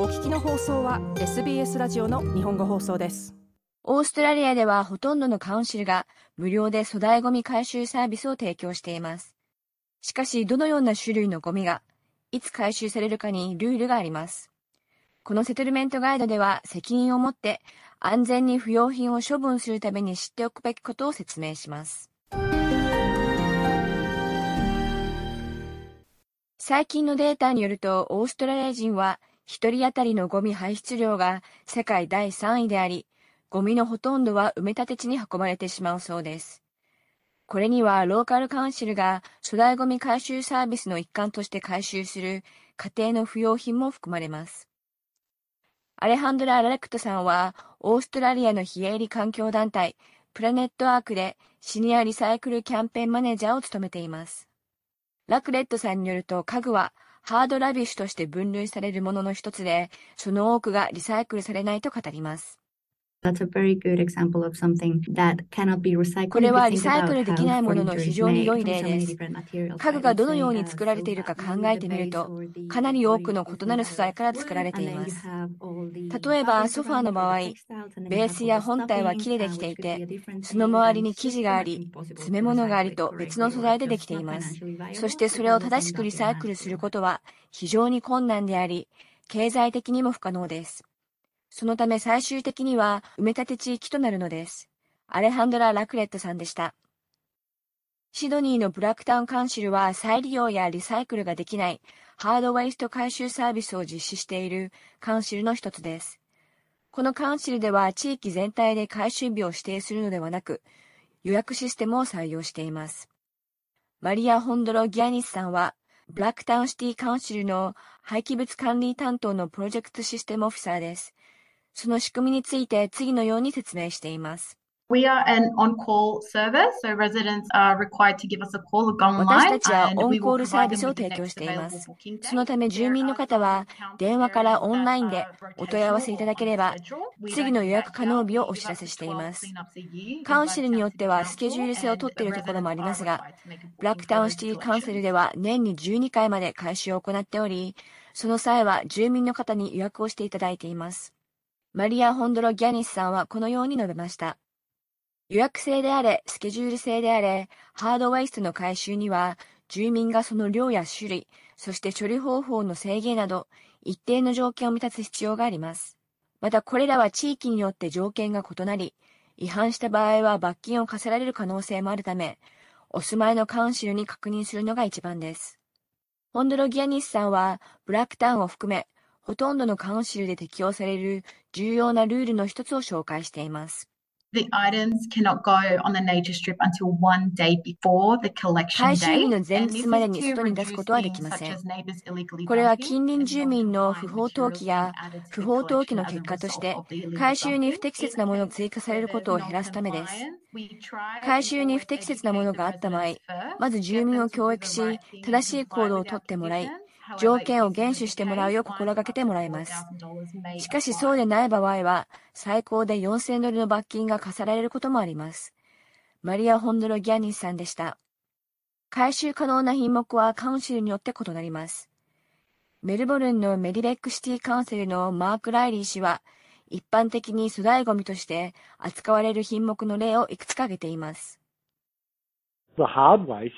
お聞きの放送は SBS ラジオの日本語放送です。 オーストラリアではほとんどのカウンシルが無料で粗大ゴミ回収サービスを提供しています。しかし、どのような種類のゴミがいつ回収されるかにルールがあります。このセトルメントガイドでは責任を持って安全に不要品を処分するために知っておくべきことを説明します。最近のデータによると、オーストラリア人は1人当たりのゴミ排出量が世界第3位であり、ゴミのほとんどは埋め立て地に運ばれてしまうそうです。これにはローカルカウンシルが粗大ゴミ回収サービスの一環として回収する家庭の不要品も含まれます。アレハンドラ・ラレクトさんはオーストラリアの非営利環境団体プラネットアークでシニアリサイクルキャンペーンマネージャーを務めています。ラクレットさんによると、家具はハードラビッシュとして分類されるものの一つで、その多くがリサイクルされないと語ります。これはリサイクルできないものの非常に良い例です。家具がどのように作られているか考えてみると、かなり多くの異なる素材から作られています。例えばソファーの場合、ベースや本体は木でできていて、その周りに生地があり、詰め物がありと別の素材でできています。そしてそれを正しくリサイクルすることは非常に困難であり、経済的にも不可能です。そのため最終的には埋め立て地域となるのです。アレハンドラ・ラクレットさんでした。シドニーのブラックタウンカウンシルは再利用やリサイクルができないハードウェイスト回収サービスを実施しているカウンシルの一つです。このカウンシルでは地域全体で回収日を指定するのではなく、予約システムを採用しています。マリア・ホンドロ・ギアニスさんは、ブラックタウンシティカウンシルの廃棄物管理担当のプロジェクトシステムオフィサーです。その仕組みについて次のように説明しています。 We are an on-call service, so residents are required to give us a call or go online. 私たちはオンコールサービスを提供しています。そのため住民の方は電話からオンラインでお問い合わせいただければ、次の予約可能日をお知らせしています。カウンシルによってはスケジュール制を取っているところもありますが、ブラックタウンシティカウンセルでは年に12回まで回収を行っており、その際は住民の方に予約をしていただいています。マリア・ホンドロ・ギャニスさんはこのように述べました。予約制であれ、スケジュール制であれ、ハードウェイストの回収には、住民がその量や種類、そして処理方法の制限など、一定の条件を満たす必要があります。またこれらは地域によって条件が異なり、違反した場合は罰金を課せられる可能性もあるため、お住まいのカウンシルに確認するのが一番です。ホンドロギアニスさんは、ブラックタウンを含め、ほとんどのカウンシルで適用される重要なルールの一つを紹介しています。 The items cannot go on the nature strip until one day before the collection 回収日 date. の前日までに外に出すことはできません。これは近隣住民の不法投棄や不法投棄の結果として、回収に不適切なものが追加されることを減らすためです。回収に不適切なものがあった場合、まず住民を教育し、正しい行動をとってもらい、条件を厳守してもらうよう心がけてもらいます。しかしそうでない場合は、最高で$4000の罰金が課せられることもあります。マリア・ホンドロ・ギャニスさんでした。回収可能な品目はカウンシルによって異なります。メルボルンのメディベックシティカウンセルのマーク・ライリー氏は、一般的に粗大ゴミとして扱われる品目の例をいくつか挙げています。 ハードウェイ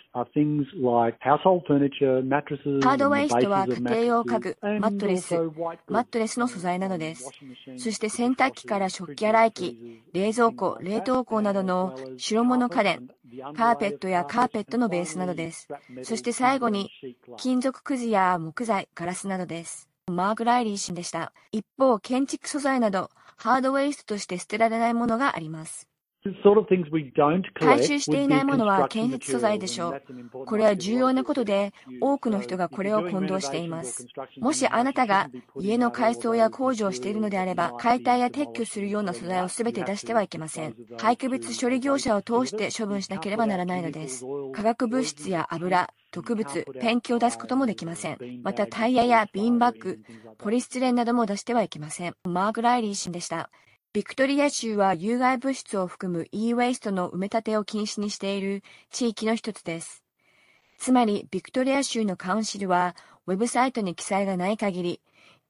ストは家庭用家具、マットレスの素材などです。そして洗濯機から食器洗い機、冷蔵庫、冷凍庫などの白物家電、カーペットやカーペットのベースなどです。そして最後に金属くずや木材、ガラスなどです。マーク・ライリー氏でした。一方、建築素材などハードウェイストとして捨てられないものがあります。回収していないものは建設素材でしょう。これは重要なことで、多くの人がこれを混同しています。もしあなたが家の改装や工事をしているのであれば、解体や撤去するような素材をすべて出してはいけません。廃棄物処理業者を通して処分しなければならないのです。化学物質や油、毒物、ペンキを出すこともできません。またタイヤやビーンバッグ、ポリスチレンなども出してはいけません。マーク・ライリー氏でした。ビクトリア州は有害物質を含む e-waste の埋め立てを禁止にしている地域の一つです。つまり、ビクトリア州のカウンシルは、ウェブサイトに記載がない限り、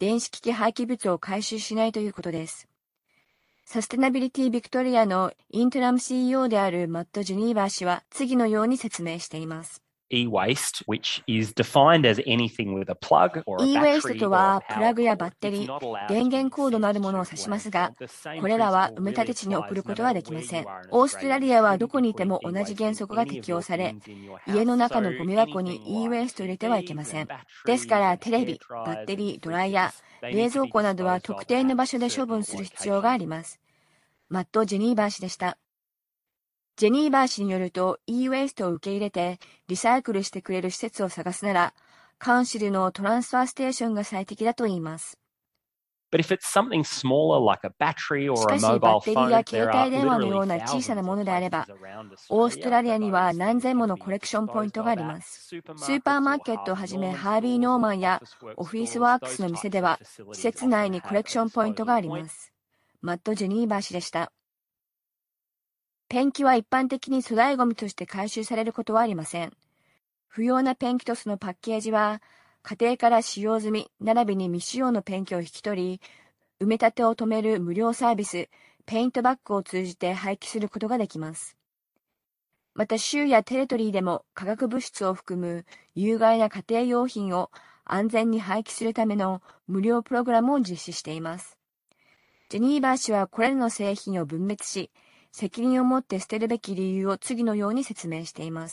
電子機器廃棄物を回収しないということです。サステナビリティビクトリアのイントラム CEO であるマット・ジュニーバー氏は次のように説明しています。 E-waste, which is defined as anything with a plug or a E-waste battery と or a は power プラグや cord バッテリ is not ー、 allowed 電 to be 源コードのあるものを sent 指します to が、 landfill. The same これらは principle 埋め立て really 地に送る applies こと no は matter できま where せ you ん。 are in オーストラリア Australia. は You ど shouldn't こ be にいて putting も同じ E-waste 原 into 則が any 適 of 用 your され、 bins in your 家の house. 中の So ゴミ箱に anything like E-waste を入れてはいけま TVs せん。 and ですか batteries ら and テレ hair ビ、バッ dryers テ and リー、ドライヤ fridges, ー、 they 冷 need to 蔵 be 庫などは disposed 特 of 定の at 場所で処 certain 分する必要があり locations. ます。マット・ジェニーバー氏でした。ジェニーバー氏によると E-waste を受け入れてリサイクルしてくれる施設を探すなら、カウンシルのトランスファーステーションが最適だといいます。 But if it's something smaller like a battery し or か a し、バッ mobile テリーや phone, 携 there 帯 are 電話のよう literally な小さな thousands も of のであれば、 places around オースト Australia ラリア for には those 何 things 千も to の be コレクションポイン disposed トがあ of り at ます。スー supermarkets パーマー or ケットをはじめ Harvey ハービー・ Norman ノー stores マ or ンや Officeworks オフィス stores, ワークス those の店 types で of は、施 facilities 設内 often にコレ have ク a ションポイントがあ disposal りま point. す。マット・ジェニーバー氏でした。ペンキは一般的に粗大ゴミとして回収されることはありません。不要なペンキとそのパッケージは、家庭から使用済み並びに未使用のペンキを引き取り、埋め立てを止める無料サービス、ペイントバッグを通じて廃棄することができます。また州やテレトリーでも化学物質を含む有害な家庭用品を安全に廃棄するための無料プログラムを実施しています。ジェニーバー氏はこれらの製品を分別し、責任を持って捨てるべき理由を次のように説明しています。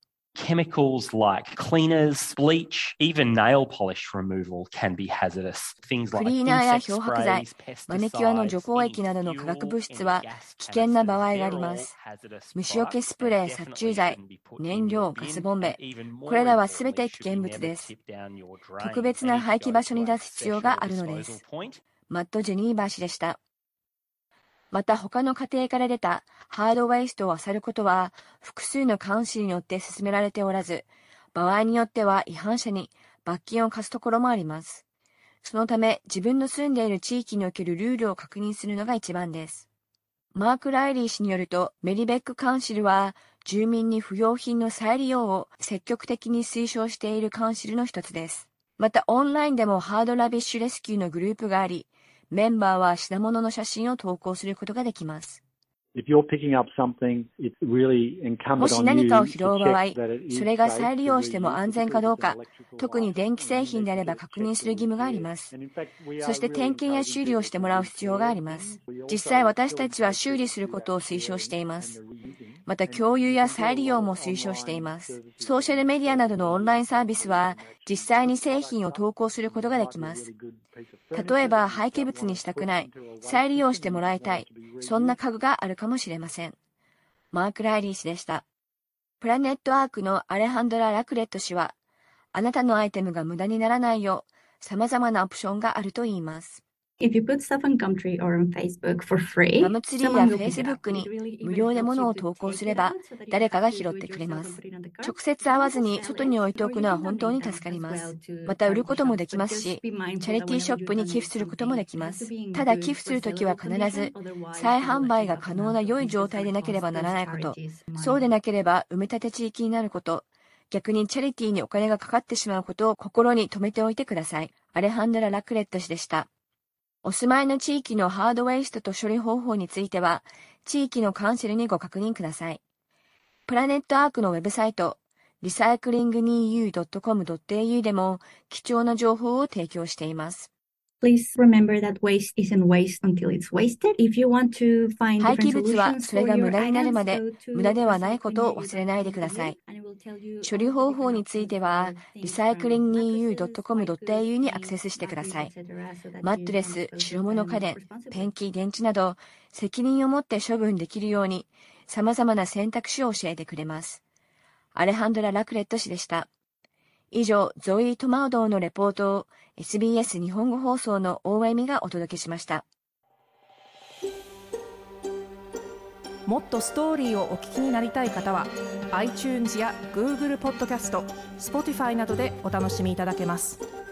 Chemicals like cleaners, bleach, even nail polish removal can be hazardous. Things ク like リーナーや insect 漂白剤、 sprays, マニキュアの除 pesticides, 光 any 液などの化学 fuel, 物質 any は gas 危険な場 canisters, 合があ they're りま all す。 hazardous 虫除け products スプ and レー、殺 definitely 虫剤、 shouldn't be put 燃 in 料、 your ガス bin, ボン and ベ、 even こ more れらはすべ importantly, て危 should 険物 never です。 tip down your 特 drain. 別 They な need to 廃棄 go 場所 to に a 出す必要 special があるので disposal す。 point. マット・ジェニーバー氏でした。また他の家庭から出たハードウェイストを漁ることは複数のカウンシルによって進められておらず、場合によっては違反者に罰金を課すところもあります。そのため自分の住んでいる地域におけるルールを確認するのが一番です。マーク・ライリー氏によると、メリベックカウンシルは住民に不要品の再利用を積極的に推奨しているカウンシルの一つです。またオンラインでもハードラビッシュレスキューのグループがあり、メンバーは品物の写真を投稿することができます。 If you're picking up something, it's really incumbent もし on 何 you かを to 拾う場合、 check that it is それが safe 再利 to 用しても reuse, 安全か particularly どう if it's か、 an electrical 特に item, 電気製 and 品 you であ need れ to ば just 確 check 認する the 義務があり repair. ます。 And in fact, we そ are して really 点検や修理を encouraging してもらう people 必要がありま to す。 share. We 実 also 際私た encourage ちは修 people 理 to する do こ that とを推奨 sharing していま and す。 the reusing. また And 共有 you や can do a 再利用 lot も of 推奨してい online ます。 services ソーシャルメディアなどのオンラインサービスは that 実際に製品を投稿することができます。例えば廃棄物にしたくない、再利用してもらいたい、そんな家具があるかもしれません。マーク・ライリー氏でした。プラネットアークのアレハンドラ・ラクレット氏は、あなたのアイテムが無駄にならないよう、様々なオプションがあると言います。 If you put stuff on Gumtree or on Facebook for ガ free, ムツリーや someone will pick it up. Facebook に It really 無 even 料で helps 物 you を to 投稿 take すれ it ば out so that you 誰か have が to 拾 do っ it てくれ yourself ま and す。 put it on the cart. 直 You 接 can 会わ also ずに sell 外に置い it, てお or く you のは can 本当に donate 助か them りま as す。 well また to 売ることも charity できます shops. し、 But just be mindful チャリ that ティーショ whenever ッ you プに donate 寄付することもでき something, ま it has to す。 be in ただ good 寄付するとき for は saleable 必ず condition. Otherwise, 再 you 販 will 売 end が up 可 with 能な良い non-good 状 pieces 態で that なけれ cost ばなら those ないこと、 charities そうで money. なければ埋め立て地域になること、逆にチャリティーにお金がかかってしまうことを心に留めておいてください。アレハンドラ・ラクレット氏でした。お住まいの地域のハードウェイストと処理方法については、地域のカウンセルにご確認ください。プラネットアークのウェブサイト、recycling.eu.com.au でも貴重な情報を提供しています。 Please remember that waste isn't waste until it's wasted. If you want to find 廃棄 different 物は solutions それ for が your 無駄になる items, まで go 無駄 to ではないことを忘れないでください。 recycling.eu, and it will tell you 処理 all 方 the 法 different につい options ては for things from mattresses, white recycling.eu.com.au にアクセ goods, スしてくだ paints, さい。 etc. so that マッ you トレ can ス、 dispose 白 of 物 them 家電、 responsibly. ペンキ、電池など責任を持って処分できるように様々な選択肢を教えてくれます。アレハンドラ・ラクレット氏でした。以上、ゾイ・トマウドーのレポートを SBS 日本語放送の大江美がお届けしました。 もっとストーリーをお聞きになりたい方は iTunes や Google ポッドキャスト、Spotify などでお楽しみいただけます。